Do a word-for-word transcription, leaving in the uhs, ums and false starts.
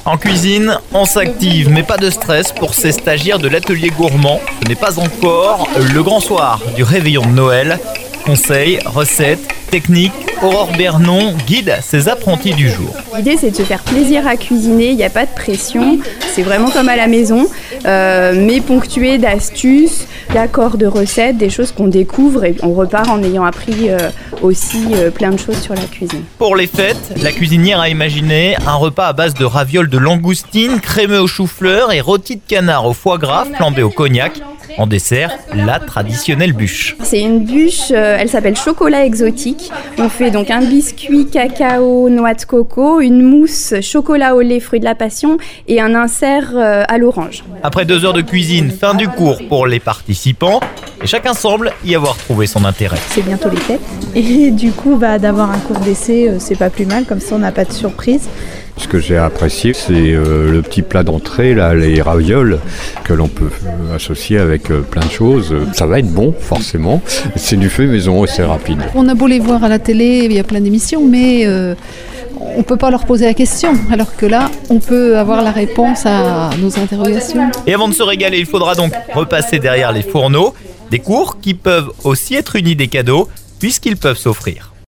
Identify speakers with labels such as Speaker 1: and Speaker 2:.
Speaker 1: En cuisine, on s'active, mais pas de stress pour ces stagiaires de l'atelier gourmand. Ce n'est pas encore le grand soir du réveillon de Noël. Conseils, recettes, techniques, Aurore Bernon guide ses apprentis du jour.
Speaker 2: L'idée, c'est de se faire plaisir à cuisiner, il n'y a pas de pression, c'est vraiment comme à la maison, euh, mais ponctué d'astuces, d'accords de recettes, des choses qu'on découvre et on repart en ayant appris euh, aussi euh, plein de choses sur la cuisine.
Speaker 1: Pour les fêtes, la cuisinière a imaginé un repas à base de ravioles de langoustine, crémeux au chou-fleur et rôti de canard au foie gras flambé au cognac. En dessert, la traditionnelle bûche.
Speaker 2: C'est une bûche, euh, elle s'appelle chocolat exotique. On fait donc un biscuit cacao, noix de coco, une mousse chocolat au lait, fruit de la passion et un insert euh, à l'orange.
Speaker 1: Après deux heures de cuisine, fin du cours pour les participants. Et chacun semble y avoir trouvé son intérêt.
Speaker 3: C'est bientôt les fêtes. Et du coup, bah, d'avoir un cours d'essai, euh, c'est pas plus mal. Comme ça, on n'a pas de surprise.
Speaker 4: Ce que j'ai apprécié, c'est euh, le petit plat d'entrée, là, les ravioles, que l'on peut euh, associer avec euh, plein de choses. Ça va être bon, forcément. C'est du fait maison et c'est rapide.
Speaker 5: On a beau les voir à la télé, il y a plein d'émissions, mais euh, on ne peut pas leur poser la question. Alors que là, on peut avoir la réponse à nos interrogations.
Speaker 1: Et avant de se régaler, il faudra donc repasser derrière les fourneaux. Des cours qui peuvent aussi être unis des cadeaux, puisqu'ils peuvent s'offrir.